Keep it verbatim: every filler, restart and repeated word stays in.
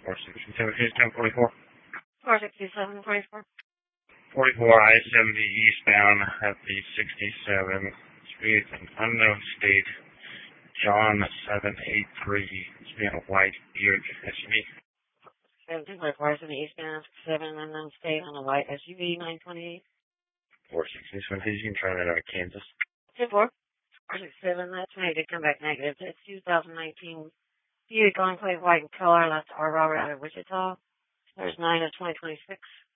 four sixty-seven, Houston, forty-four. four sixty-seven, forty-four. forty-four, I seventy eastbound at the sixty-seven Street, an unknown state, John seven eight three. It's being a white Buick S U V. seventeen by four seventy eastbound, seven unknown state on a white S U V, nine twenty-eight. four sixty-seven, you can try that out of Kansas. ten four. four sixty-seven, that's made to come back negative. It's two thousand nineteen Buick Enclave white in color, left R. Robert out of Wichita. There's nine of twenty twenty-six.